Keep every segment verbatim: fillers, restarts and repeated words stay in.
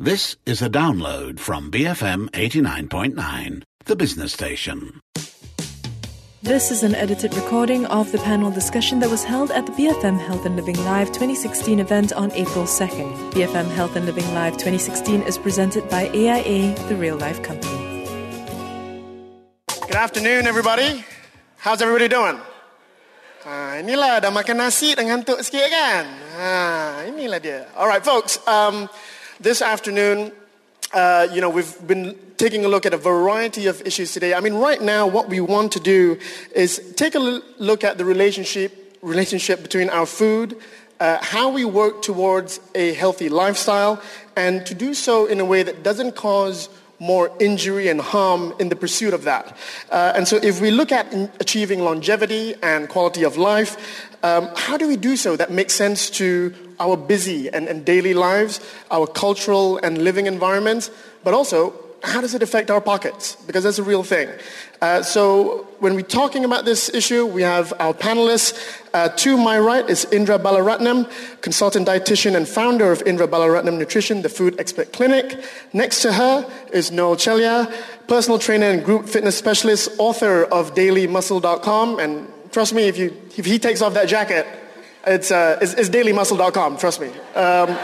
This is a download from B F M eighty-nine point nine, the business station. This is an edited recording of the panel discussion that was held at the B F M Health and Living Live twenty sixteen event on April second. B F M Health and Living Live twenty sixteen is presented by A I A, the real life company. Good afternoon, everybody. How's everybody doing? Ah, inilah dah makan nasi dan ngantuk sikit kan? Ah, inilah dia. All right, folks. Um, this afternoon, uh, you know, we've been taking a look at a variety of issues today. I mean, right now, what we want to do is take a l- look at the relationship relationship between our food, uh, how we work towards a healthy lifestyle, and to do so in a way that doesn't cause more injury and harm in the pursuit of that. Uh, and so if we look at in achieving longevity and quality of life, um, how do we do so that makes sense to our busy and, and daily lives, our cultural and living environments, but also how does it affect our pockets? Because that's a real thing. Uh, so when we're talking about this issue, we have our panelists. Uh, to my right is Indra Balaratnam, consultant dietitian and founder of Indra Balaratnam Nutrition, the food expert clinic. Next to her is Noel Chelia, personal trainer and group fitness specialist, author of daily muscle dot com. And trust me, if, you, if he takes off that jacket, it's, uh, it's, it's daily muscle dot com, trust me. Um,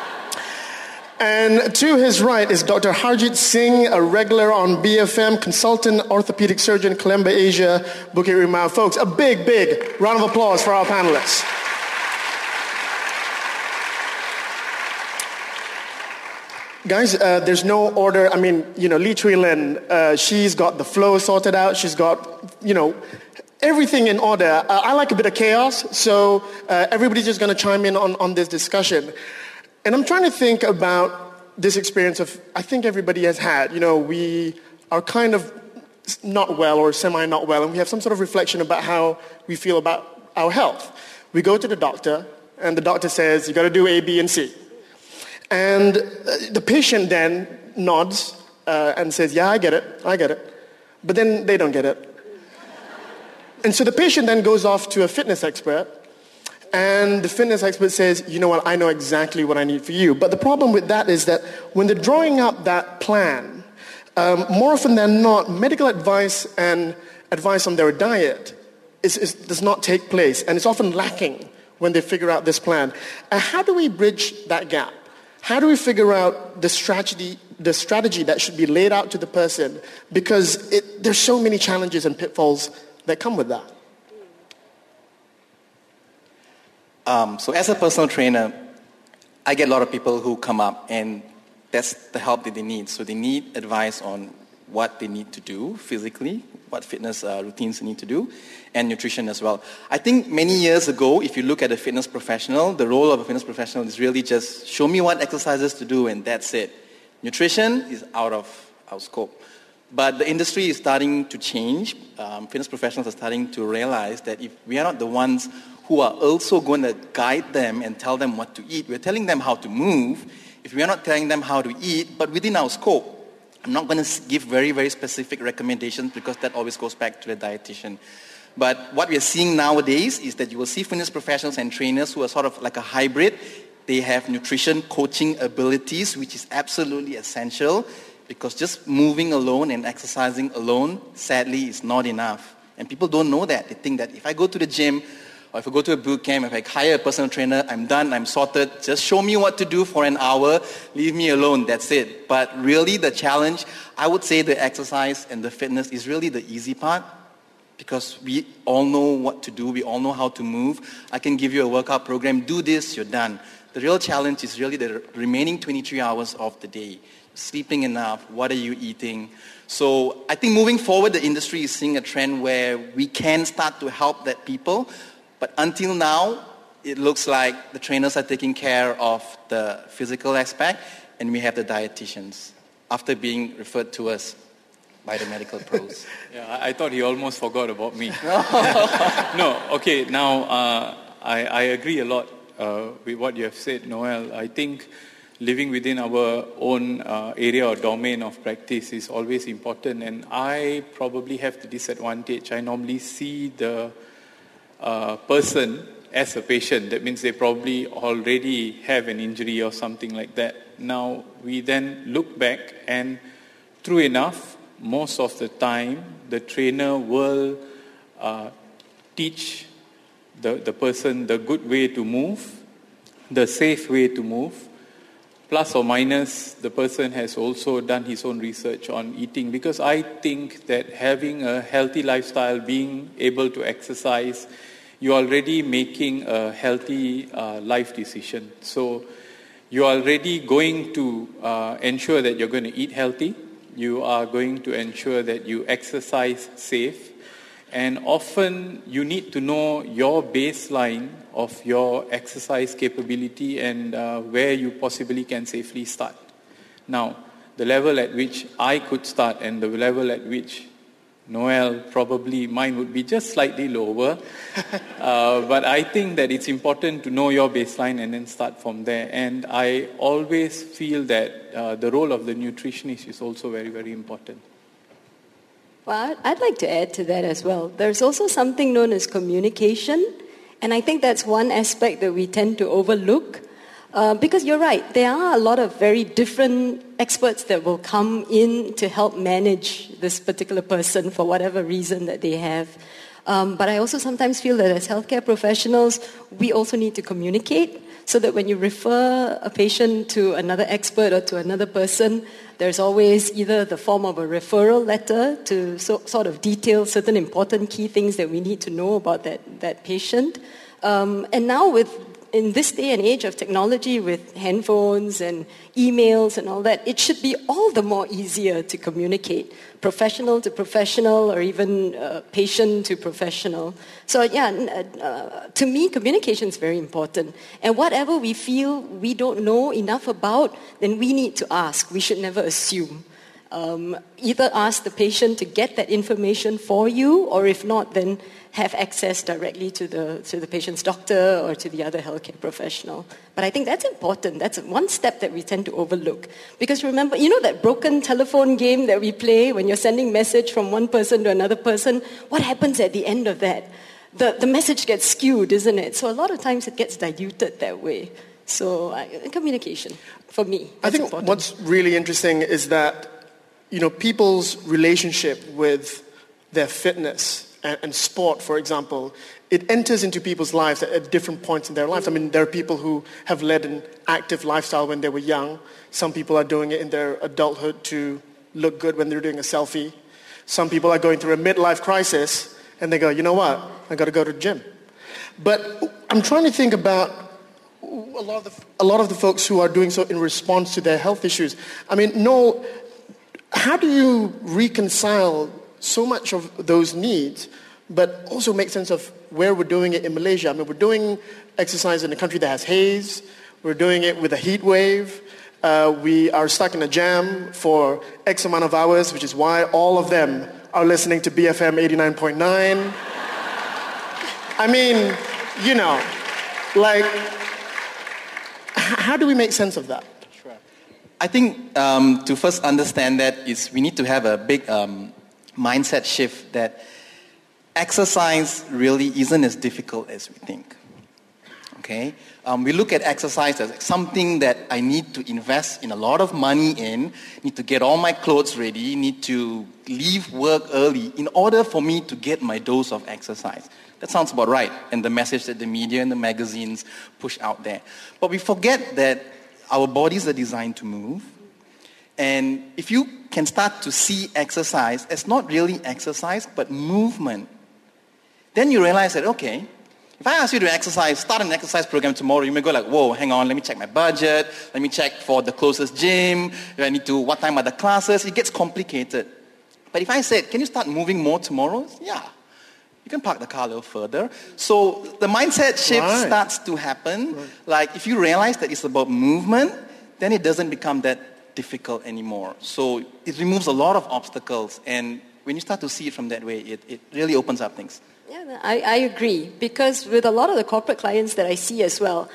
And to his right is Doctor Harjit Singh, a regular on B F M, consultant orthopedic surgeon, Kalemba Asia, Bukit Rimau. Folks, a big, big round of applause for our panelists. Guys, uh, there's no order. I mean, you know, Lee Chui Lin, uh, she's got the flow sorted out. She's got, you know, everything in order. Uh, I like a bit of chaos, so uh, everybody's just going to chime in on, on this discussion. And I'm trying to think about this experience of, I think everybody has had, you know, we are kind of not well or semi-not well, and we have some sort of reflection about how we feel about our health. We go to the doctor, and the doctor says, you got to do A, B, and C. And the patient then nods uh, and says, yeah, I get it, I get it. But then they don't get it. And so the patient then goes off to a fitness expert, and the fitness expert says, you know what, I know exactly what I need for you. But the problem with that is that when they're drawing up that plan, um, more often than not, medical advice and advice on their diet is, is, does not take place. And it's often lacking when they figure out this plan. And how do we bridge that gap? How do we figure out the strategy, the strategy that should be laid out to the person? Because it, there's so many challenges and pitfalls that come with that. Um, so as a personal trainer, I get a lot of people who come up and that's the help that they need. So they need advice on what they need to do physically, what fitness uh, routines they need to do, and nutrition as well. I think many years ago, if you look at a fitness professional, the role of a fitness professional is really just show me what exercises to do and that's it. Nutrition is out of our scope. But the industry is starting to change. Um, fitness professionals are starting to realize that if we are not the ones who are also going to guide them and tell them what to eat, we're telling them how to move. If we are not telling them how to eat, but within our scope, I'm not going to give very, very specific recommendations because that always goes back to the dietitian. But what we are seeing nowadays is that you will see fitness professionals and trainers who are sort of like a hybrid. They have nutrition coaching abilities, which is absolutely essential, because just moving alone and exercising alone, sadly, is not enough. And people don't know that. They think that if I go to the gym, or if I go to a boot camp, if I hire a personal trainer, I'm done, I'm sorted. Just show me what to do for an hour, leave me alone, that's it. But really the challenge, I would say the exercise and the fitness is really the easy part, because we all know what to do, we all know how to move. I can give you a workout program, do this, you're done. The real challenge is really the remaining twenty-three hours of the day. Sleeping enough, what are you eating? So I think moving forward, the industry is seeing a trend where we can start to help that people. But until now, it looks like the trainers are taking care of the physical aspect, and we have the dietitians, after being referred to us by the medical pros. Yeah, I thought he almost forgot about me. No, okay, now uh, I, I agree a lot uh, with what you have said, Noel. I think living within our own uh, area or domain of practice is always important, and I probably have the disadvantage. I normally see the uh, person as a patient. That means they probably already have an injury or something like that. Now, we then look back, and true enough, most of the time, the trainer will uh, teach the, the person the good way to move, the safe way to move. Plus or minus, the person has also done his own research on eating, because I think that having a healthy lifestyle, being able to exercise, you're already making a healthy uh, life decision. So you're already going to uh, ensure that you're going to eat healthy. You are going to ensure that you exercise safe. And often you need to know your baseline of your exercise capability and uh, where you possibly can safely start. Now, the level at which I could start and the level at which Noel, probably mine would be just slightly lower. uh, but I think that it's important to know your baseline and then start from there. And I always feel that uh, the role of the nutritionist is also very, very important. Well, I'd like to add to that as well. There's also something known as communication, and I think that's one aspect that we tend to overlook. Uh, because you're right, there are a lot of very different experts that will come in to help manage this particular person for whatever reason that they have. Um, but I also sometimes feel that as healthcare professionals, we also need to communicate so that when you refer a patient to another expert or to another person, there's always either the form of a referral letter to so, sort of detail certain important key things that we need to know about that, that patient. Um, and now with in this day and age of technology with handphones and emails and all that, it should be all the more easier to communicate, professional to professional or even uh, patient to professional. So yeah, uh, to me, communication is very important. And whatever we feel we don't know enough about, then we need to ask. We should never assume. Um, either ask the patient to get that information for you, or if not, then have access directly to the to the patient's doctor or to the other healthcare professional. But I think that's important. That's one step that we tend to overlook. Because remember, you know that broken telephone game that we play when you're sending message from one person to another person? What happens at the end of that? The, the message gets skewed, isn't it? So a lot of times it gets diluted that way. So uh, communication, for me, I think important. What's really interesting is that, you know, people's relationship with their fitness and, and sport, for example, it enters into people's lives at, at different points in their lives. I mean, there are people who have led an active lifestyle when they were young. Some people are doing it in their adulthood to look good when they're doing a selfie. Some people are going through a midlife crisis and they go, you know what, I got to go to the gym. But I'm trying to think about a lot of the, a lot of the folks who are doing so in response to their health issues. I mean, Noel, how do you reconcile so much of those needs, but also make sense of where we're doing it in Malaysia? I mean, we're doing exercise in a country that has haze. We're doing it with a heat wave. Uh, we are stuck in a jam for X amount of hours, which is why all of them are listening to B F M eighty-nine point nine. I mean, you know, like, how do we make sense of that? I think um, to first understand that is we need to have a big um, mindset shift that exercise really isn't as difficult as we think. Okay? Um, we look at exercise as something that I need to invest in a lot of money in, need to get all my clothes ready, need to leave work early in order for me to get my dose of exercise. That sounds about right, and the message that the media and the magazines push out there. But we forget that our bodies are designed to move. And if you can start to see exercise as not really exercise, but movement, then you realize that, okay, if I ask you to exercise, start an exercise program tomorrow, you may go like, whoa, hang on, let me check my budget, let me check for the closest gym, if I need to, what time are the classes? It gets complicated. But if I said, can you start moving more tomorrow? Yeah. You can park the car a little further. So the mindset shift right. starts to happen. Right. Like if you realize that it's about movement, then it doesn't become that difficult anymore. So it removes a lot of obstacles. And when you start to see it from that way, it, it really opens up things. Yeah, I, I agree. Because with a lot of the corporate clients that I see as well,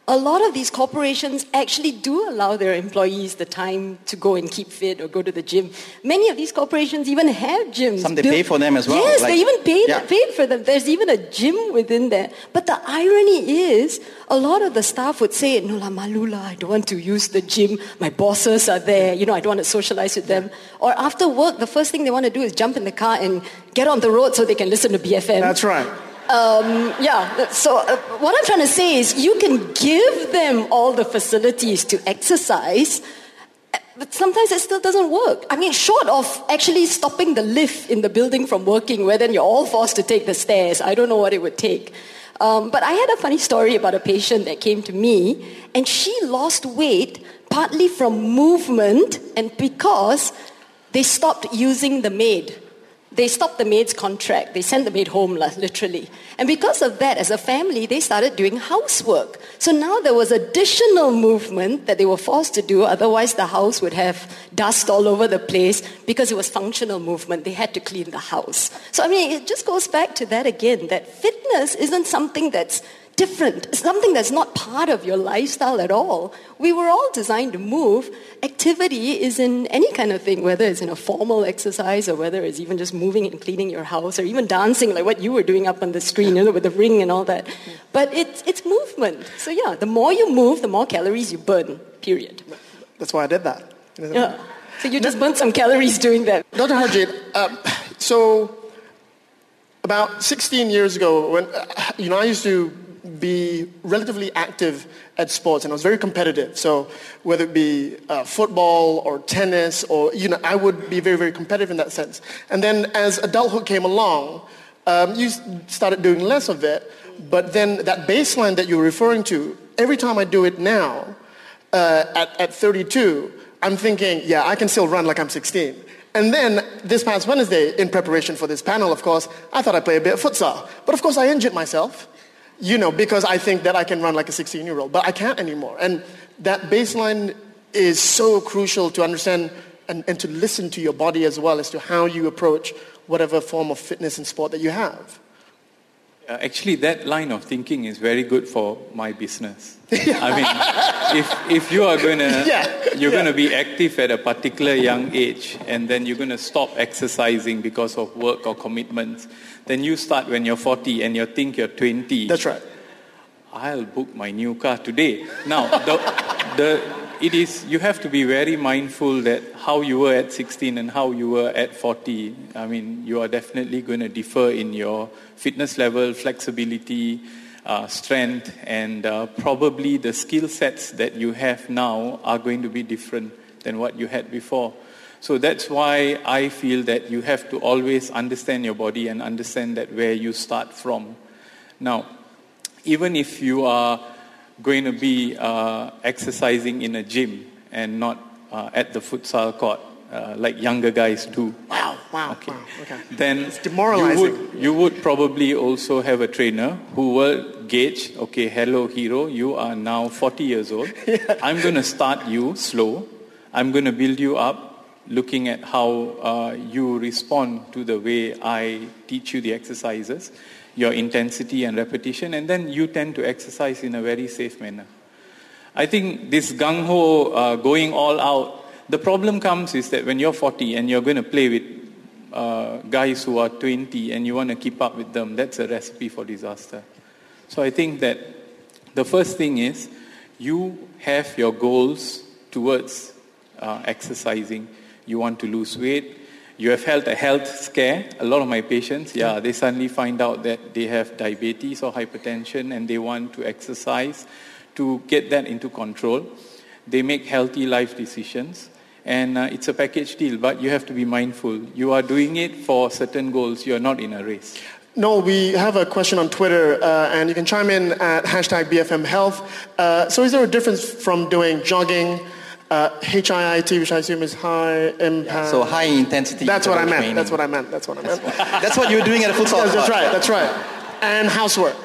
a lot of these corporations actually do allow their employees the time to go and keep fit or go to the gym. Many of these corporations even have gyms. Some they pay for them as well. Yes, like, they even paid, yeah. paid for them. There's even a gym within there. But the irony is, a lot of the staff would say, no la malula, I don't want to use the gym. My bosses are there. You know, I don't want to socialize with them. Or after work, the first thing they want to do is jump in the car and get on the road so they can listen to B F M. That's right. Um, yeah, so uh, what I'm trying to say is you can give them all the facilities to exercise, but sometimes it still doesn't work. I mean, short of actually stopping the lift in the building from working, where then you're all forced to take the stairs, I don't know what it would take. Um, but I had a funny story about a patient that came to me, and she lost weight partly from movement and because they stopped using the maid. They stopped the maid's contract. They sent the maid home, literally. And because of that, as a family, they started doing housework. So now there was additional movement that they were forced to do. Otherwise, the house would have dust all over the place because it was functional movement. They had to clean the house. So, I mean, it just goes back to that again, that fitness isn't something that's different. It's something that's not part of your lifestyle at all. We were all designed to move. Activity is in any kind of thing, whether it's in a formal exercise or whether it's even just moving and cleaning your house or even dancing like what you were doing up on the screen, you know, with the ring and all that. But it's, it's movement. So yeah, the more you move, the more calories you burn, period. That's why I did that. Yeah. So you just burnt some calories doing that. Doctor Harjit, um, so about sixteen years ago, when you know, I used to be relatively active at sports, and I was very competitive. So whether it be uh, football or tennis, or you know, I would be very, very competitive in that sense. And then as adulthood came along, um, you started doing less of it. But then that baseline that you're referring to, every time I do it now, uh, at, at thirty-two, I'm thinking, yeah, I can still run like I'm sixteen. And then this past Wednesday, in preparation for this panel, of course, I thought I'd play a bit of futsal. But of course, I injured myself. You know, because I think that I can run like a sixteen-year-old, but I can't anymore. And that baseline is so crucial to understand and, and to listen to your body as well as to how you approach whatever form of fitness and sport that you have. Uh, actually, that line of thinking is very good for my business. I mean, if if you are going to yeah. you're yeah. going to be active at a particular young age, and then you're going to stop exercising because of work or commitments, then you start when you're forty and you think you're twenty. That's right. I'll book my new car today. Now, the, the it is you have to be very mindful that how you were at sixteen and how you were at forty. I mean, you are definitely going to differ in your fitness level, flexibility, uh, strength, and uh, probably the skill sets that you have now are going to be different than what you had before. So that's why I feel that you have to always understand your body and understand that where you start from. Now, even if you are going to be uh, exercising in a gym and not uh, at the futsal court, uh, like younger guys do. Wow, wow, okay. wow. Okay. Then it's demoralizing. You would, you would probably also have a trainer who will gauge, okay, hello hero, you are now forty years old. Yeah. I'm going to start you slow. I'm going to build you up, looking at how uh, you respond to the way I teach you the exercises, your intensity and repetition, and then you tend to exercise in a very safe manner. I think this gung-ho, uh, going all out, the problem comes is that when you're forty and you're going to play with uh, guys who are twenty and you want to keep up with them, that's a recipe for disaster. So I think that the first thing is you have your goals towards uh, exercising. You want to lose weight. You have had a health scare. A lot of my patients, yeah, they suddenly find out that they have diabetes or hypertension and they want to exercise to get that into control. They make healthy life decisions. And uh, it's a package deal, but you have to be mindful. You are doing it for certain goals. You are not in a race. No, we have a question on Twitter, uh, and you can chime in at hashtag B F M Health. Uh, so is there a difference from doing jogging, uh, H I I T, which I assume is high impact? Yeah, so high intensity. That's what I meant. Training. That's what I meant. That's what I meant. That's what, that's what you were doing at a futsal That's, court. that's right. That's right. And housework.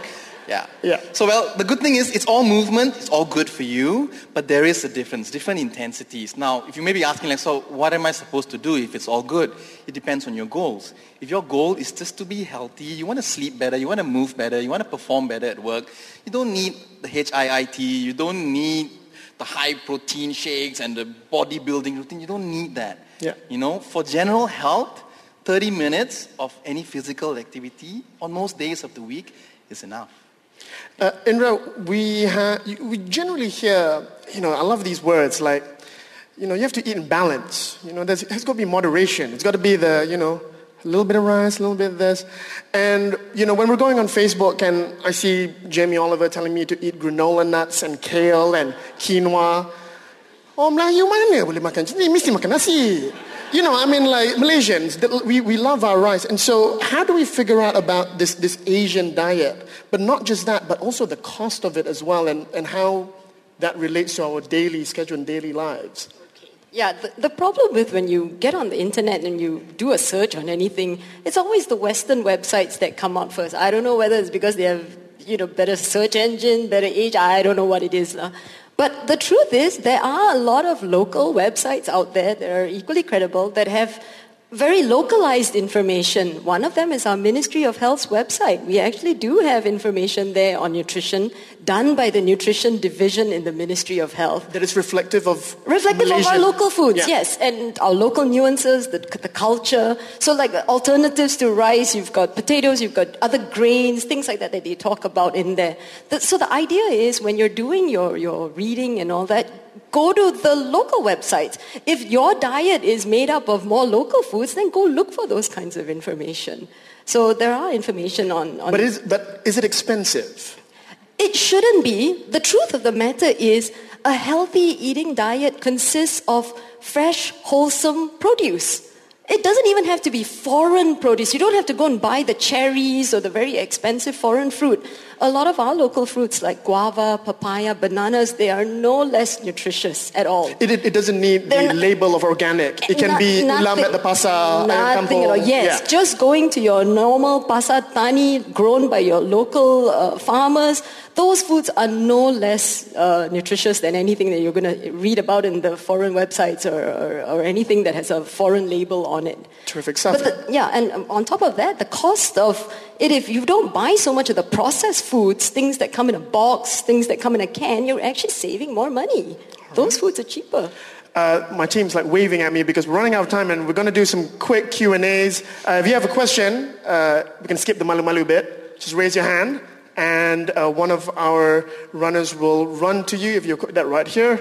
Yeah. Yeah. So, well, the good thing is it's all movement, it's all good for you, but there is a difference, different intensities. Now, if you may be asking, like, so what am I supposed to do if it's all good? It depends on your goals. If your goal is just to be healthy, you want to sleep better, you want to move better, you want to perform better at work, you don't need the H I I T, you don't need the high protein shakes and the bodybuilding routine, you don't need that. Yeah. You know, for general health, thirty minutes of any physical activity on most days of the week is enough. Uh, Indra, we, ha- we generally hear, you know, I love these words like, you know, you have to eat in balance. You know, there's, there's got to be moderation. It's got to be the, you know, a little bit of rice, a little bit of this. And, you know, when we're going on Facebook and I see Jamie Oliver telling me to eat granola nuts and kale and quinoa, oh, Melayu mana boleh makan macam ni? Mesti makan nasi. You know, I mean, like, Malaysians, we, we love our rice. And so how do we figure out about this, this Asian diet? But not just that, but also the cost of it as well and, and how that relates to our daily schedule and daily lives. Yeah, the, the problem with when you get on the internet and you do a search on anything, it's always the Western websites that come out first. I don't know whether it's because they have, you know, better search engine, better age, I don't know what it is. Uh. But the truth is, there are a lot of local websites out there that are equally credible that have very localized information. One of them is our Ministry of Health's website. We actually do have information there on nutrition done by the Nutrition Division in the Ministry of Health. That is reflective of Reflective Malaysian. of our local foods, Yeah. yes, and our local nuances, the, the culture. So like alternatives to rice, you've got potatoes, you've got other grains, things like that that they talk about in there. The, so the idea is when you're doing your, your reading and all that, go to the local websites. If your diet is made up of more local foods, then go look for those kinds of information. So there are information on... on But is, but is it expensive? It shouldn't be. The truth of the matter is a healthy eating diet consists of fresh, wholesome produce. It doesn't even have to be foreign produce. You don't have to go and buy the cherries or the very expensive foreign fruit. A lot of our local fruits like guava, papaya, bananas, they are no less nutritious at all. It, it, it doesn't need They're the not- label of organic. It can Not- be nothing- lamb at the pasar. Nothing at all. Yes, Yeah. just going to your normal pasar tani grown by your local uh, farmers. Those foods are no less uh, nutritious than anything that you're going to read about in the foreign websites or, or, or anything that has a foreign label on it. Terrific stuff. But the, yeah, and um, on top of that, the cost of it, if you don't buy so much of the processed foods, things that come in a box, things that come in a can, you're actually saving more money. Those foods are cheaper. Uh, my team's like waving at me because we're running out of time and we're going to do some quick Q and A's. Uh, if you have a question, uh, we can skip the malu-malu bit. Just raise your hand and uh, one of our runners will run to you. If you're that right here.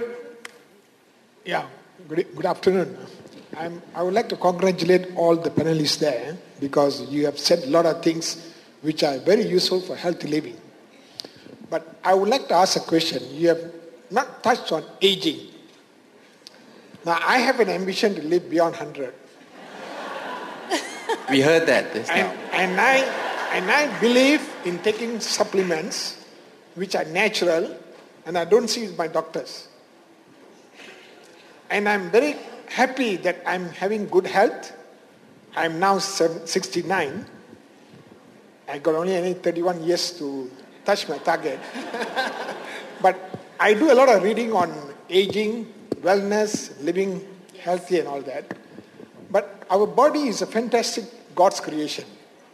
Yeah, good, good afternoon. I'm, I would like to congratulate all the panelists there because you have said a lot of things which are very useful for healthy living. But I would like to ask a question. You have not touched on aging. Now, I have an ambition to live beyond one hundred. We heard that just And, now. and, I, and I believe in taking supplements which are natural and I don't see with my doctors. And I'm very happy that I'm having good health. I'm now sixty-nine. I got only any thirty-one years to touch my target. But I do a lot of reading on aging, wellness, living healthy and all that. But our body is a fantastic God's creation.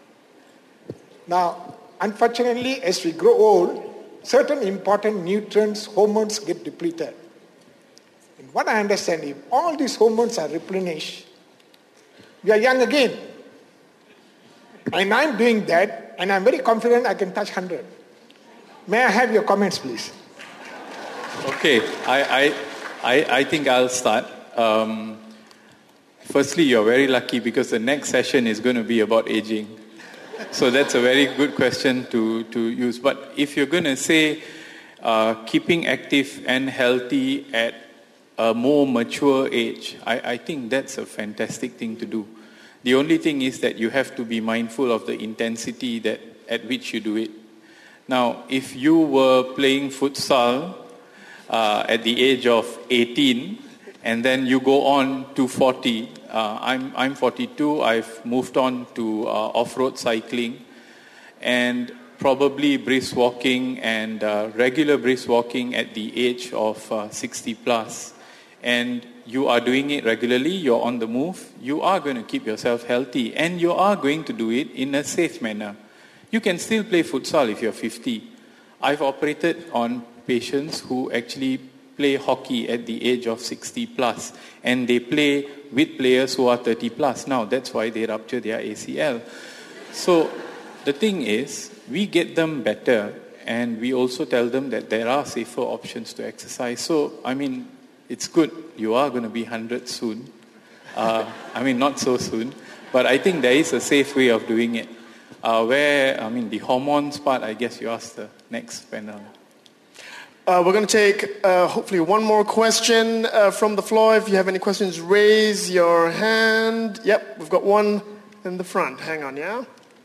Now, unfortunately, as we grow old, certain important nutrients, hormones get depleted. And what I understand, if all these hormones are replenished, we are young again. And I'm doing that, and I'm very confident I can touch one hundred. May I have your comments, please? Okay, I, I, I, I think I'll start. Um, firstly, you're very lucky because the next session is going to be about aging. So that's a very good question to, to use. But if you're going to say uh, keeping active and healthy at a more mature age, I, I think that's a fantastic thing to do. The only thing is that you have to be mindful of the intensity that at which you do it. Now, if you were playing futsal uh, at the age of eighteen, and then you go on to forty, uh, I'm, I'm forty-two, I've moved on to uh, off-road cycling, and probably brisk walking and uh, regular brisk walking at the age of uh, sixty plus, and you are doing it regularly, you're on the move, you are going to keep yourself healthy, and you are going to do it in a safe manner. You can still play futsal if you're fifty. I've operated on patients who actually play hockey at the age of sixty plus, and they play with players who are thirty plus. Now, that's why they rupture their A C L. So, the thing is, we get them better, and we also tell them that there are safer options to exercise. So, I mean, it's good. You are going to be one hundred soon. Uh, I mean, not so soon. But I think there is a safe way of doing it. Uh, where, I mean, the hormones part, I guess you asked the next panel. Uh, we're going to take, uh, hopefully, one more question uh, from the floor. If you have any questions, raise your hand. Yep, we've got one in the front. Hang on, yeah?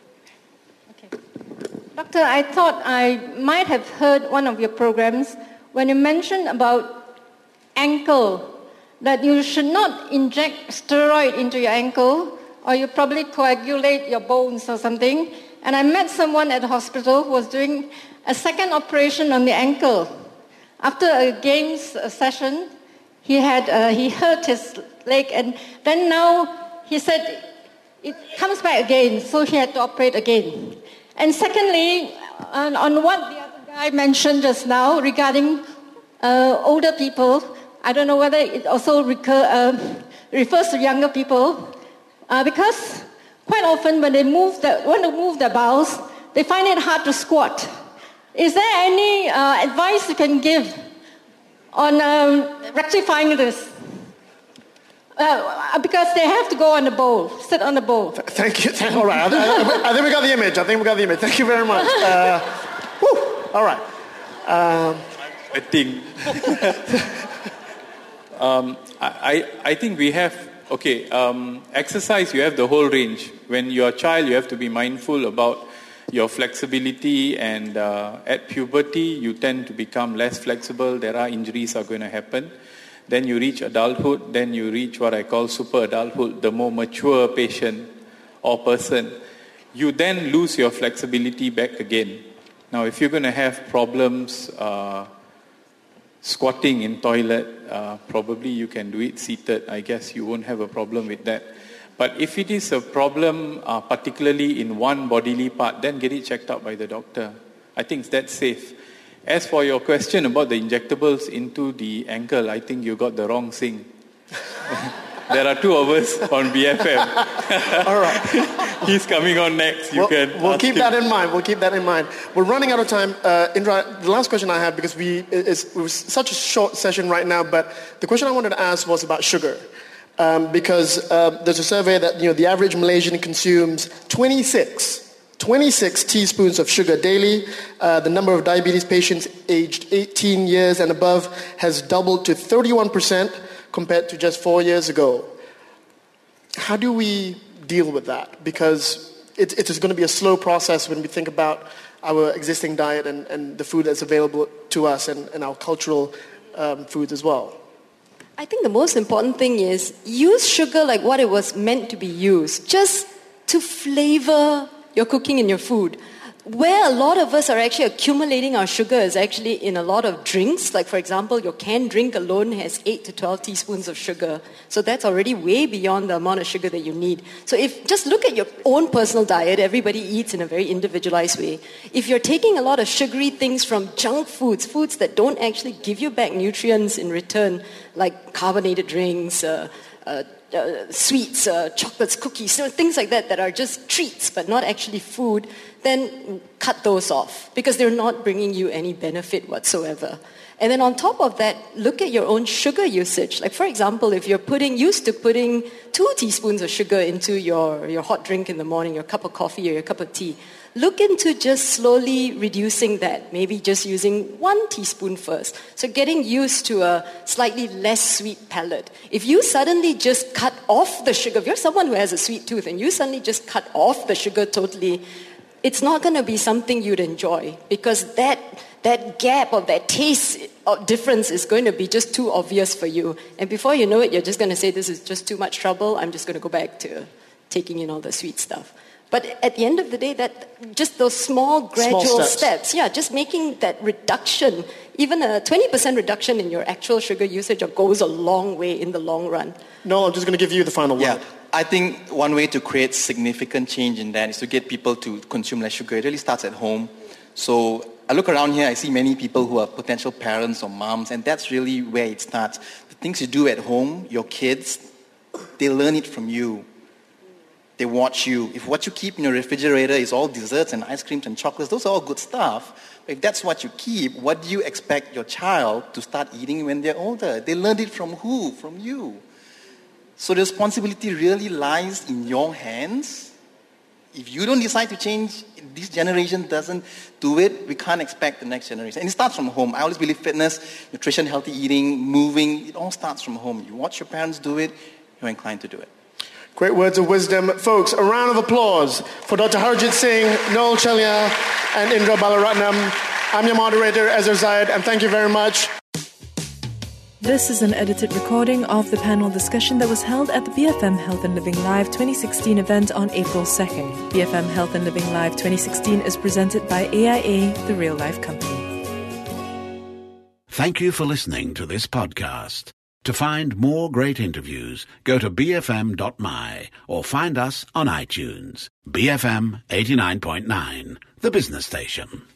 Doctor, I thought I might have heard one of your programs when you mentioned about ankle, that you should not inject steroid into your ankle or you probably coagulate your bones or something. And I met someone at the hospital who was doing a second operation on the ankle. After a games session, he had uh, he hurt his leg, and then now he said it comes back again, so he had to operate again. And secondly, on, on what the other guy mentioned just now regarding uh, older people, I don't know whether it also recur, uh, refers to younger people, uh, because quite often when they move the, want to move their bowels, they find it hard to squat. Is there any uh, advice you can give on um, rectifying this? Uh, because they have to go on the bowl, sit on the bowl. Th- thank you. Thank, all right. I, I, I think we got the image. I think we got the image. Thank you very much. Uh, whew, all right. Um, I think. um, I, I think we have, okay, um, exercise, you have the whole range. When you're a child, you have to be mindful about your flexibility, and uh, at puberty, you tend to become less flexible. There are injuries are going to happen. Then you reach adulthood, then you reach what I call super adulthood, the more mature patient or person. You then lose your flexibility back again. Now, if you're going to have problems uh, squatting in toilet, uh, probably you can do it seated. I guess you won't have a problem with that. But if it is a problem, uh, particularly in one bodily part, then get it checked out by the doctor. I think that's safe. As for your question about the injectables into the ankle, I think you got the wrong thing. There are two of us on B F M. All right. He's coming on next. You we'll, can We'll keep him. that in mind. We'll keep that in mind. We're running out of time. Uh, Indra, the last question I have, because we it's, it was such a short session right now, but the question I wanted to ask was about sugar. Um, because um, there's a survey that, you know, the average Malaysian consumes twenty-six teaspoons of sugar daily. Uh, the number of diabetes patients aged eighteen years and above has doubled to thirty-one percent compared to just four years ago. How do we deal with that? Because it, it is going to be a slow process when we think about our existing diet and, and the food that's available to us, and, and our cultural um, foods as well. I think the most important thing is use sugar like what it was meant to be used, just to flavor your cooking and your food. Where a lot of us are actually accumulating our sugar is actually in a lot of drinks. Like, for example, your canned drink alone has eight to twelve teaspoons of sugar. So that's already way beyond the amount of sugar that you need. So if just look at your own personal diet, everybody eats in a very individualized way. If you're taking a lot of sugary things from junk foods, foods that don't actually give you back nutrients in return, like carbonated drinks, uh, uh, Uh, sweets, uh, chocolates, cookies, you know, things like that that are just treats but not actually food, then cut those off because they're not bringing you any benefit whatsoever. And then on top of that, look at your own sugar usage. Like, for example, if you're putting used to putting two teaspoons of sugar into your, your hot drink in the morning, your cup of coffee or your cup of tea, look into just slowly reducing that, maybe just using one teaspoon first. So getting used to a slightly less sweet palate. If you suddenly just cut off the sugar, if you're someone who has a sweet tooth and you suddenly just cut off the sugar totally, it's not going to be something you'd enjoy because that that gap of that taste difference is going to be just too obvious for you. And before you know it, you're just going to say, this is just too much trouble. I'm just going to go back to taking in all the sweet stuff. But at the end of the day, that just those small gradual Small steps. steps, yeah, just making that reduction, even a twenty percent reduction in your actual sugar usage goes a long way in the long run. Noel, I'm just going to give you the final Yeah, word. I think one way to create significant change in that is to get people to consume less sugar. It really starts at home. So I look around here, I see many people who are potential parents or moms, and that's really where it starts. The things you do at home, your kids, they learn it from you. They watch you. If what you keep in your refrigerator is all desserts and ice creams and chocolates, those are all good stuff. If that's what you keep, what do you expect your child to start eating when they're older? They learned it from who? From you. So the responsibility really lies in your hands. If you don't decide to change, this generation doesn't do it, we can't expect the next generation. And it starts from home. I always believe fitness, nutrition, healthy eating, moving, it all starts from home. You watch your parents do it, you're inclined to do it. Great words of wisdom. Folks, a round of applause for Doctor Harjit Singh, Noel Chelia, and Indra Balaratnam. I'm your moderator, Ezra Zayed, and thank you very much. This is an edited recording of the panel discussion that was held at the B F M Health and Living Live twenty sixteen event on April second. B F M Health and Living Live twenty sixteen is presented by A I A, the real life company. Thank you for listening to this podcast. To find more great interviews, go to b f m dot m y or find us on iTunes. B F M eighty-nine point nine, the business station.